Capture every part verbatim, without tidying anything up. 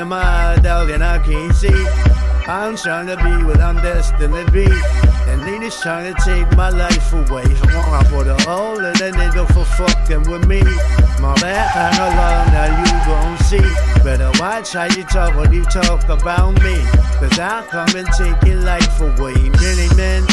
in my eye, dog, and I can't see. I'm trying to be what I'm destined to be, and niggas trying to take my life away. I want for the whole of the nigga for fucking with me. My bad, hang along, now you gon' see. Better watch how you talk when you talk about me, cause I come and take your life away. Many men,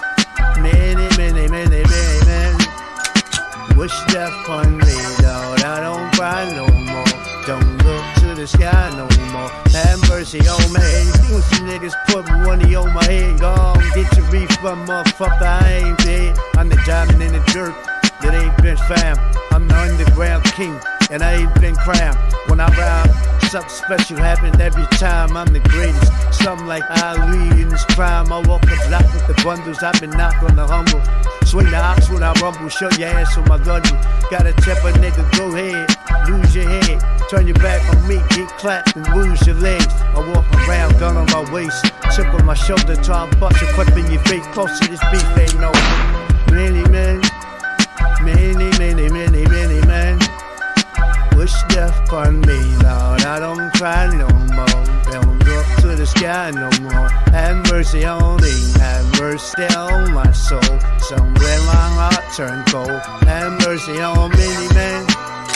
many, many, many, many men wish death on me, dawg. I don't cry no more. Don't look to the sky no more. Have mercy on me. You see niggas put money on my head. Gone, get your refund, motherfucker. I ain't dead. I'm the diamond in the dirt that ain't been found. I'm the underground king, and I ain't been crowned. When I rhyme, something special happened every time. I'm the greatest. Something like Ali in this crime. I walk the block with the bundles. I've been knocked on the humble. Swing the ox when I rumble. Show your ass with my gun. Gotta tip a nigga, go ahead. Lose your head. Turn your back on me, get clapped and lose your legs. I walk around, gun on my waist, chip on my shoulder, try to bust a clip in your face. Close to this beef ain't no. Many men, many, many, many, many men wish death on me, Lord. I don't cry no more. Don't look to the sky no more. Have mercy on me, have mercy on my soul. Somewhere my heart turned cold. Have mercy on many men.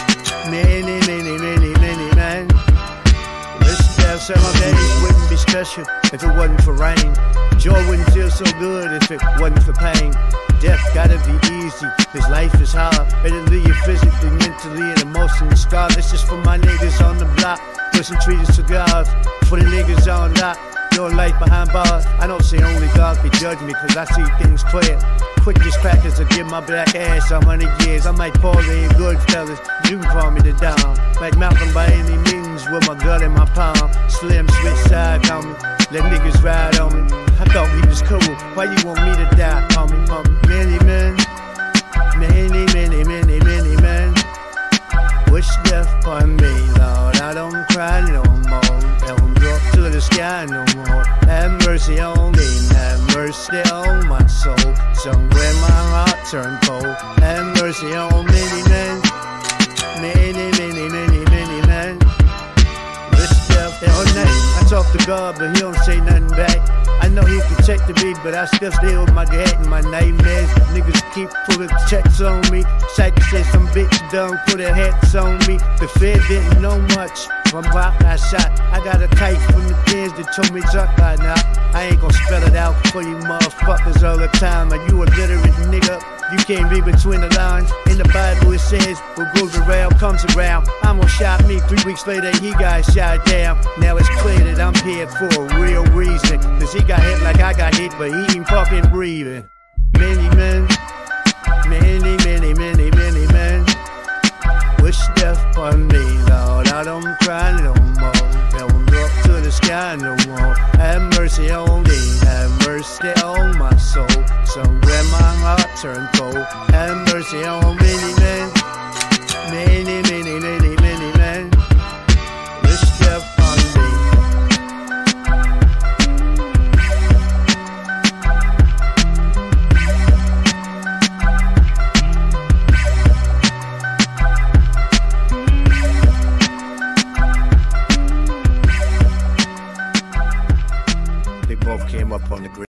Many, many, many, many men wish death so my days wouldn't be special if it wasn't for rain. Joy wouldn't feel so good if it wasn't for pain. Death gotta be easy, cause life is hard. It'll leave you physically, mentally, and emotionally scarred. This is for my niggas on the block, pushing treated cigars. For the niggas on lock, your life behind bars. I don't say only God can judge me, cause I see things clear. Quick as crackers to give my black ass a hundred years. I'm like Paulie and Goodfellas, you can call me the Don. Like Malcolm by any means, with my gun in my palm. Slim switch side on me, let niggas ride on me. I thought we was cool, why you want me to die, homie, homie? Many men, many, many, many, many men wish death on me, Lord. I don't cry no more. Don't look to the sky no more. Have mercy on me, have mercy on my soul. Somewhere my heart turned cold. Have mercy on many men, many, many, many, many men wish death on me. I talk to God, but he don't say nothing back. I know he protected me, but I still stay with my head and my nightmares. Niggas keep putting checks on me. Psych said some bitch done put her hats on me. The Fed didn't know much. From rock I shot, I got a kite from the pins that told me duck by now. I ain't gon' spell it out for you motherfuckers all the time. Are you a literate nigga? You can't read between the lines. In the Bible it says, what goes around comes around. I'm gonna shot me, three weeks later he got shot down. Now it's clear that I'm here for a real reason, cause he got hit like I got hit, but he ain't fucking breathing. Many men, many, many, many, many men wish death on me, Lord. I don't cry no more. Don't look to the sky no more. Have mercy on me, have mercy on my soul. Somewhere my heart turned cold. Have mercy on many men, many, many, many, many men wish death on me. They both came up on the grid.